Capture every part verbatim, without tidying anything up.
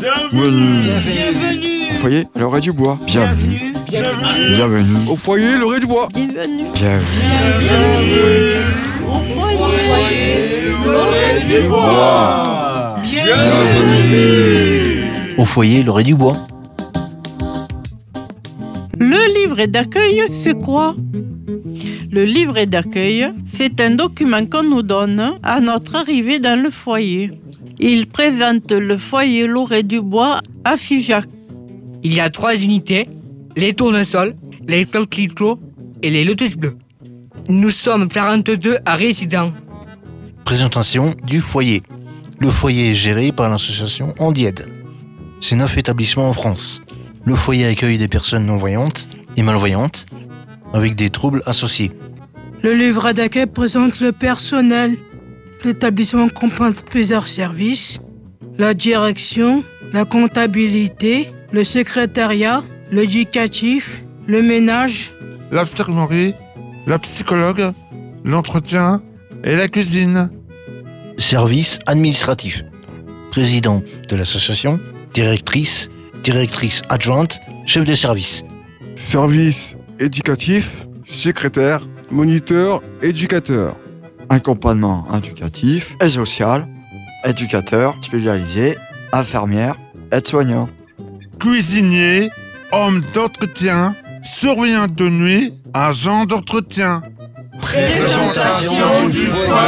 Bienvenue. Bienvenue. Au foyer, le Ré du Bois. Bienvenue. Bienvenue. Bienvenue. Au foyer, le Ré du Bois. Bienvenue. Bienvenue. Au foyer, le Ré du Bois. Bienvenue. Au foyer, le Ré du Bois. Le livret d'accueil, c'est quoi? Le livret d'accueil, c'est un document qu'on nous donne à notre arrivée dans le foyer. Il présente le foyer Loré du Bois à Figeac. Il y a trois unités, les tournesols, les coquelicots et les lotus bleus. Nous sommes quarante-deux à résidents. Présentation du foyer. Le foyer est géré par l'association Handiaide. C'est neuf établissements en France. Le foyer accueille des personnes non-voyantes et malvoyantes avec des troubles associés. Le livret d'accueil présente le personnel. L'établissement comprend plusieurs services, la direction, la comptabilité, le secrétariat, l'éducatif, le ménage, l'infirmerie, la psychologue, l'entretien et la cuisine. Service administratif. Président de l'association, directrice, directrice adjointe, chef de service. Service éducatif, secrétaire, moniteur, éducateur. Accompagnement éducatif et social, éducateur spécialisé, infirmière, aide-soignant. Cuisinier, homme d'entretien, surveillant de nuit, agent d'entretien. Présentation du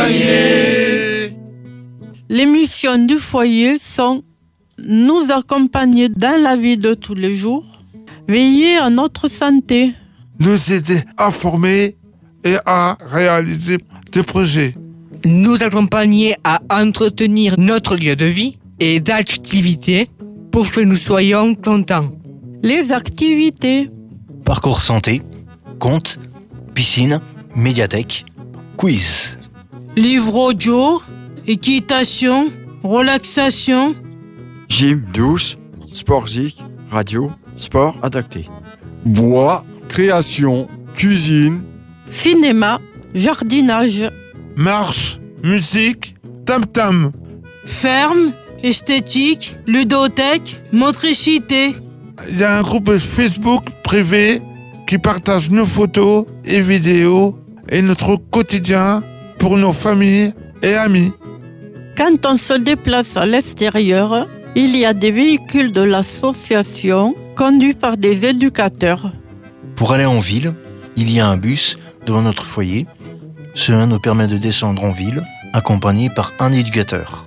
foyer. Les missions du foyer sont nous accompagner dans la vie de tous les jours, veiller à notre santé, Nous aider à former et à réaliser des projets. Nous accompagner à entretenir notre lieu de vie et d'activité pour que nous soyons contents. les activités, Parcours santé, compte, piscine, médiathèque, quiz. livre audio, équitation, relaxation, Gym, douce, sport zik, radio, sport adapté. Bois, création, cuisine, cinéma, jardinage, Marche, musique, tam-tam. ferme, esthétique, ludothèque, motricité. Il y a un groupe Facebook privé qui partage nos photos et vidéos et notre quotidien pour nos familles et amis. Quand on se déplace à l'extérieur, il y a des véhicules de l'association conduits par des éducateurs. Pour aller en ville, il y a un bus devant notre foyer. Cela nous permet de descendre en ville, accompagné par un éducateur.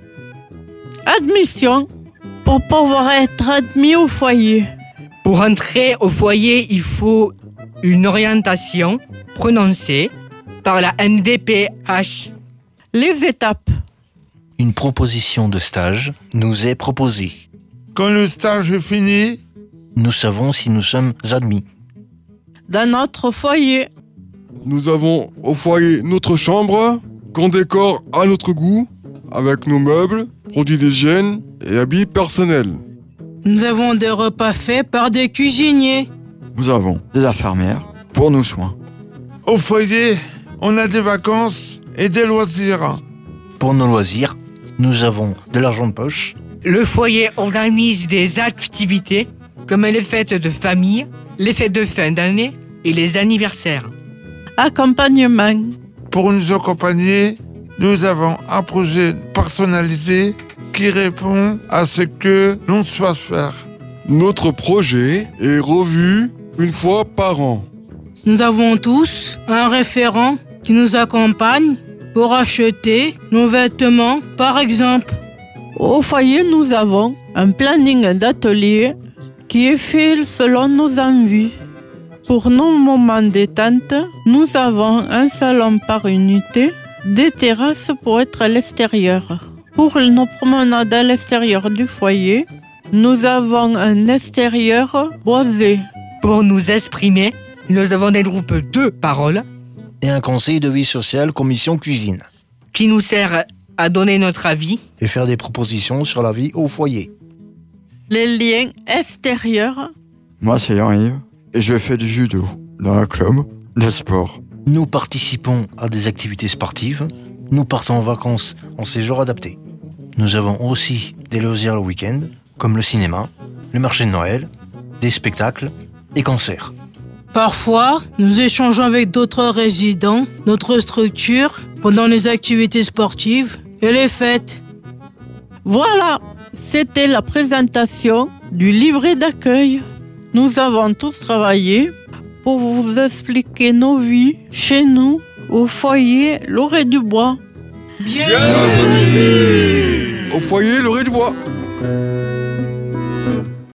Admission pour pouvoir être admis au foyer. Pour entrer au foyer, il faut une orientation prononcée par la N D P H. Les étapes. Une proposition de stage nous est proposée. Quand le stage est fini, Nous savons si nous sommes admis. Dans notre foyer, nous avons au foyer notre chambre, qu'on décore à notre goût, avec nos meubles, produits d'hygiène et habits personnels. Nous avons des repas faits par des cuisiniers. Nous avons des infirmières pour nos soins. au foyer, on a des vacances et des loisirs. Pour nos loisirs, nous avons de l'argent de poche. Le foyer organise des activités comme les fêtes de famille, les fêtes de fin d'année et les anniversaires. accompagnement, Pour nous accompagner, nous avons un projet personnalisé qui répond à ce que l'on souhaite faire. Notre projet est revu une fois par an. Nous avons tous un référent qui nous accompagne pour acheter nos vêtements, par exemple. Au foyer, nous avons un planning d'atelier qui est fait selon nos envies. Pour nos moments détente, nous avons un salon par unité, des terrasses pour être à l'extérieur. Pour nos promenades à l'extérieur du foyer, nous avons un extérieur boisé. Pour nous exprimer, nous avons des groupes de parole Et un conseil de vie sociale commission cuisine. qui nous sert à donner notre avis. Et faire des propositions sur la vie au foyer. Les liens extérieurs, Moi, c'est Jean-Yves et je fais du judo dans un club de sport. Nous participons à des activités sportives. Nous partons en vacances en séjour adapté. Nous avons aussi des loisirs le week-end comme le cinéma, le marché de Noël, des spectacles et concerts. Parfois, nous échangeons avec d'autres résidents, notre structure, pendant les activités sportives et les fêtes. Voilà, c'était la présentation du livret d'accueil. Nous avons tous travaillé pour vous expliquer nos vies chez nous, au foyer Lorée du Bois. Au foyer, le Ré du Bois.